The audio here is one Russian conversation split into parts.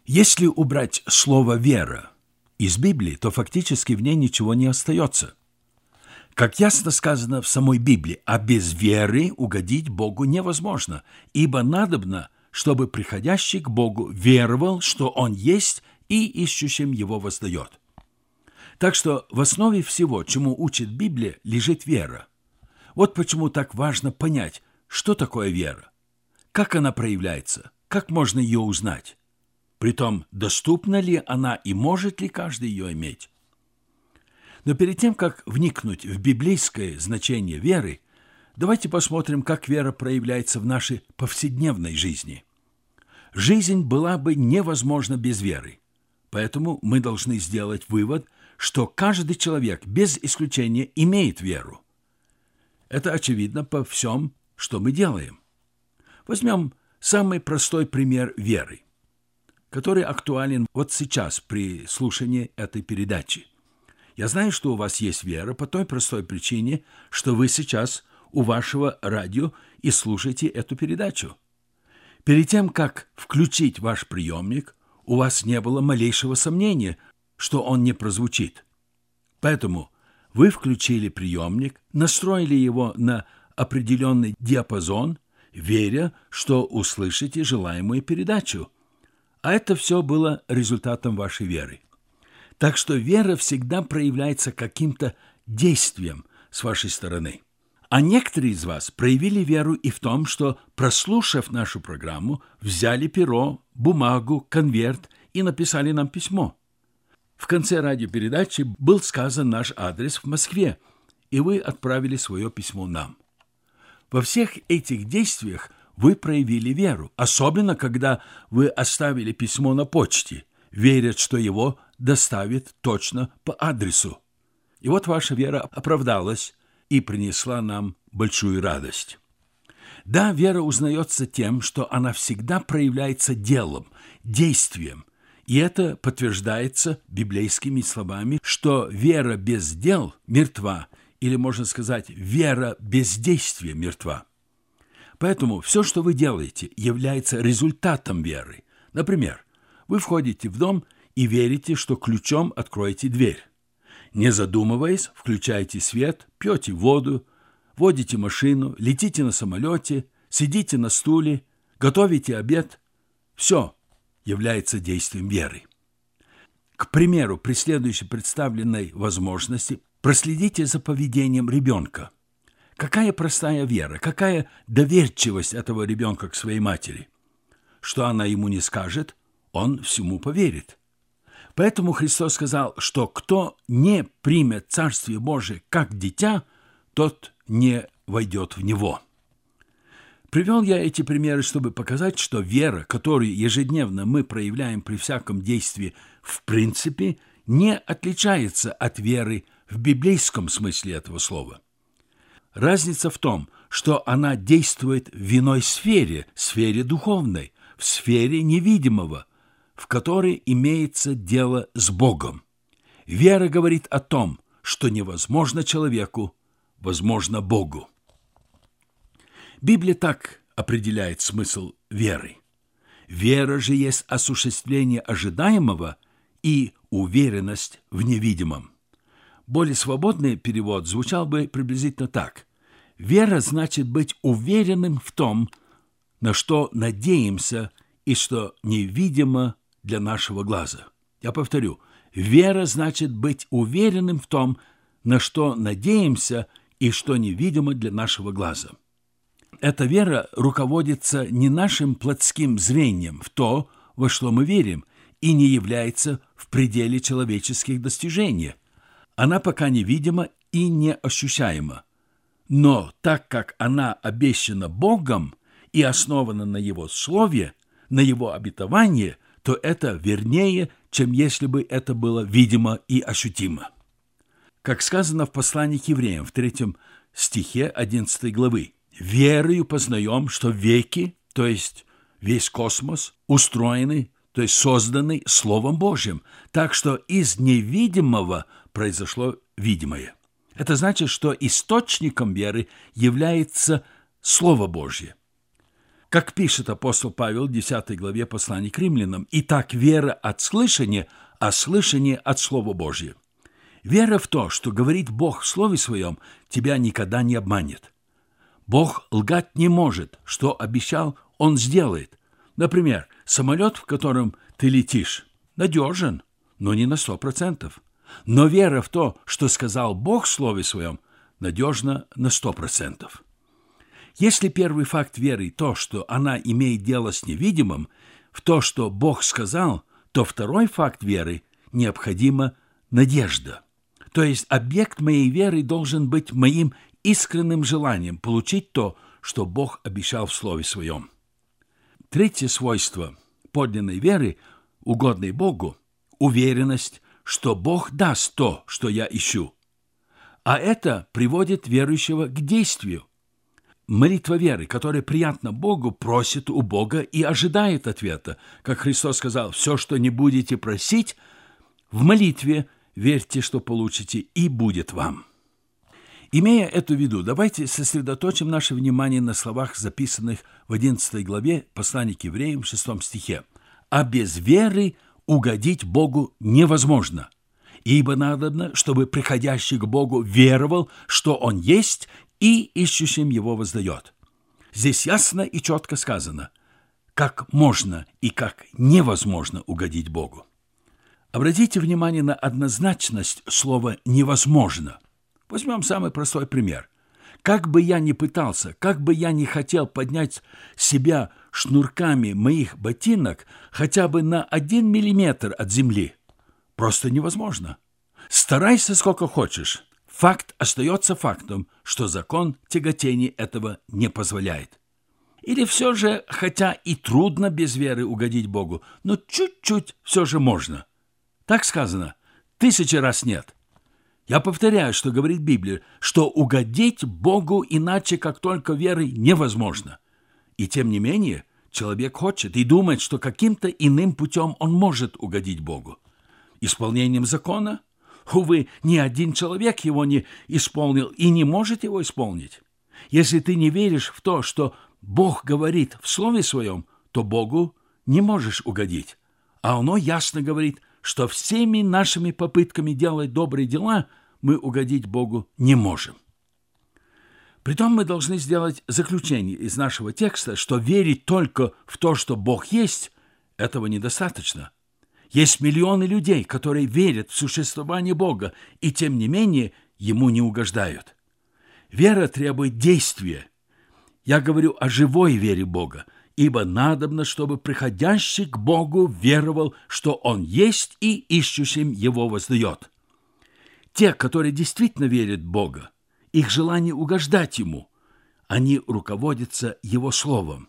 Если убрать слово «вера» из Библии, то фактически в ней ничего не остается. Как ясно сказано в самой Библии, а без веры угодить Богу невозможно, ибо надобно, чтобы приходящий к Богу веровал, что Он есть, и ищущим Его воздает. Так что в основе всего, чему учит Библия, лежит вера. Вот почему так важно понять, что такое вера, как она проявляется, как можно ее узнать. Притом, доступна ли она и может ли каждый ее иметь. Но перед тем, как вникнуть в библейское значение веры, давайте посмотрим, как вера проявляется в нашей повседневной жизни. Жизнь была бы невозможна без веры, поэтому мы должны сделать вывод, что каждый человек без исключения имеет веру. Это очевидно по всем, что мы делаем. Возьмем самый простой пример веры, который актуален вот сейчас при слушании этой передачи. Я знаю, что у вас есть вера по той простой причине, что вы сейчас у вашего радио и слушаете эту передачу. Перед тем, как включить ваш приемник, у вас не было малейшего сомнения, что он не прозвучит. Поэтому вы включили приемник, настроили его на определенный диапазон, веря, что услышите желаемую передачу. А это все было результатом вашей веры. Так что вера всегда проявляется каким-то действием с вашей стороны. А некоторые из вас проявили веру и в том, что, прослушав нашу программу, взяли перо, бумагу, конверт и написали нам письмо. В конце радиопередачи был сказан наш адрес в Москве, и вы отправили свое письмо нам. Во всех этих действиях вы проявили веру, особенно когда вы оставили письмо на почте, веря, что его доставит точно по адресу. И вот ваша вера оправдалась и принесла нам большую радость. Да, вера узнается тем, что она всегда проявляется делом, действием, и это подтверждается библейскими словами, что вера без дел мертва, или, можно сказать, вера без действия мертва. Поэтому все, что вы делаете, является результатом веры. Например, вы входите в дом и верите, что ключом откроете дверь. Не задумываясь, включаете свет, пьете воду, водите машину, летите на самолете, сидите на стуле, готовите обед. Все является действием веры. К примеру, при следующей представленной возможности проследите за поведением ребенка. Какая простая вера, какая доверчивость этого ребенка к своей матери. Что она ему не скажет, он всему поверит. Поэтому Христос сказал, что кто не примет Царствие Божие как дитя, тот не войдет в него. Привел я эти примеры, чтобы показать, что вера, которую ежедневно мы проявляем при всяком действии, в принципе, не отличается от веры в библейском смысле этого слова. Разница в том, что она действует в иной сфере, сфере духовной, в сфере невидимого, в которой имеется дело с Богом. Вера говорит о том, что невозможно человеку, возможно Богу. Библия так определяет смысл веры. Вера же есть осуществление ожидаемого и уверенность в невидимом. Более свободный перевод звучал бы приблизительно так. Вера значит быть уверенным в том, на что надеемся и что невидимо для нашего глаза. Я повторю, вера значит быть уверенным в том, на что надеемся и что невидимо для нашего глаза. Эта вера руководится не нашим плотским зрением в то, во что мы верим, и не является в пределе человеческих достижений. Она пока невидима и неощущаема. Но так как она обещана Богом и основана на Его Слове, на Его обетовании, то это вернее, чем если бы это было видимо и ощутимо. Как сказано в послании к евреям в 3 стихе 11 главы, «Верою познаем, что веки, то есть весь космос, устроены, то есть созданы Словом Божьим, так что из невидимого произошло видимое». Это значит, что источником веры является Слово Божье. Как пишет апостол Павел в 10 главе послания к римлянам, «Итак, вера от слышания, а слышание от Слова Божия». Вера в то, что говорит Бог в Слове Своем, тебя никогда не обманет. Бог лгать не может, что обещал, Он сделает. Например, самолет, в котором ты летишь, надежен, но не на 100%. Но вера в то, что сказал Бог в Слове Своем, надежна на 100%. Если первый факт веры – то, что она имеет дело с невидимым, в то, что Бог сказал, то второй факт веры – необходима надежда. То есть объект моей веры должен быть моим искренним желанием получить то, что Бог обещал в Слове Своем. Третье свойство подлинной веры, угодной Богу – уверенность, что Бог даст то, что я ищу. А это приводит верующего к действию. Молитва веры, которая приятна Богу, просит у Бога и ожидает ответа. Как Христос сказал, «Все, что не будете просить, в молитве верьте, что получите, и будет вам». Имея это в виду, давайте сосредоточим наше внимание на словах, записанных в 11 главе послания к евреям, 6 стихе. «А без веры угодить Богу невозможно, ибо надобно, чтобы приходящий к Богу веровал, что Он есть, и ищущим Его воздает». Здесь ясно и четко сказано, как можно и как невозможно угодить Богу. Обратите внимание на однозначность слова «невозможно». Возьмем самый простой пример. Как бы я ни пытался, как бы я ни хотел поднять себя шнурками моих ботинок хотя бы на 1 миллиметр от земли, просто невозможно. Старайся сколько хочешь. Факт остается фактом, что закон тяготения этого не позволяет. Или все же, хотя и трудно без веры угодить Богу, но чуть-чуть все же можно. Так сказано, 1000 раз нет. Я повторяю, что говорит Библия, что угодить Богу иначе, как только верой, невозможно. И тем не менее, человек хочет и думает, что каким-то иным путем он может угодить Богу. Исполнением закона? Увы, ни один человек его не исполнил и не может его исполнить. Если ты не веришь в то, что Бог говорит в Слове Своем, то Богу не можешь угодить. А оно ясно говорит, что всеми нашими попытками делать добрые дела мы угодить Богу не можем. Притом мы должны сделать заключение из нашего текста, что верить только в то, что Бог есть, этого недостаточно. Есть миллионы людей, которые верят в существование Бога, и тем не менее Ему не угождают. Вера требует действия. Я говорю о живой вере Бога, ибо надобно, чтобы приходящий к Богу веровал, что Он есть и ищущим Его воздает. Те, которые действительно верят в Бога, их желание угождать Ему, они руководятся Его Словом.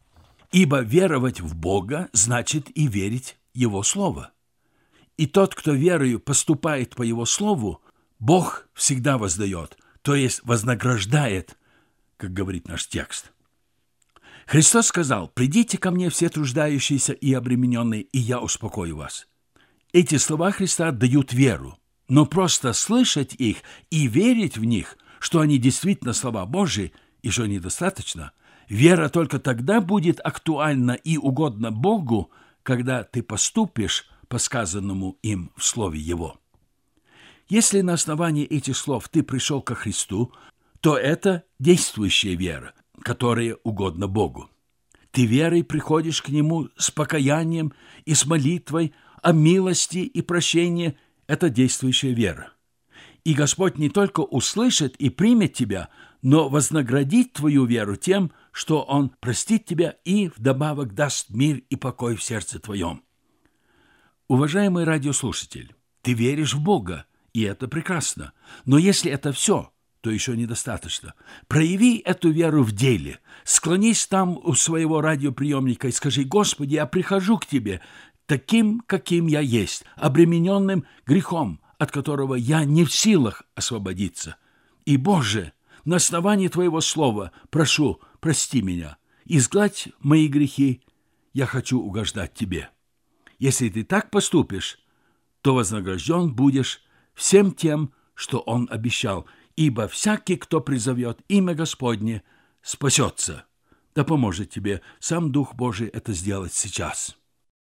Ибо веровать в Бога значит и верить в Его Слово. И тот, кто верою поступает по Его Слову, Бог всегда воздает, то есть вознаграждает, как говорит наш текст. Христос сказал: «Придите ко мне все труждающиеся и обремененные, и я успокою вас». Эти слова Христа дают веру, но просто слышать их и верить в них, что они действительно слова Божьи, еще недостаточно. Вера только тогда будет актуальна и угодна Богу, когда ты поступишь по сказанному им в Слове Его. Если на основании этих слов ты пришел ко Христу, то это действующая вера, которая угодна Богу. Ты верой приходишь к Нему с покаянием и с молитвой о милости и прощении. Это действующая вера. И Господь не только услышит и примет тебя, но вознаградит твою веру тем, что Он простит тебя и вдобавок даст мир и покой в сердце твоем. Уважаемый радиослушатель, ты веришь в Бога, и это прекрасно. Но если это все, то еще недостаточно. Прояви эту веру в деле. Склонись там у своего радиоприемника и скажи: «Господи, я прихожу к Тебе таким, каким я есть, обремененным грехом, от которого я не в силах освободиться. И, Боже, на основании Твоего слова прошу, прости меня, изгладь мои грехи, я хочу угождать Тебе». Если ты так поступишь, то вознагражден будешь всем тем, что Он обещал, ибо всякий, кто призовет имя Господне, спасется. Да поможет тебе сам Дух Божий это сделать сейчас.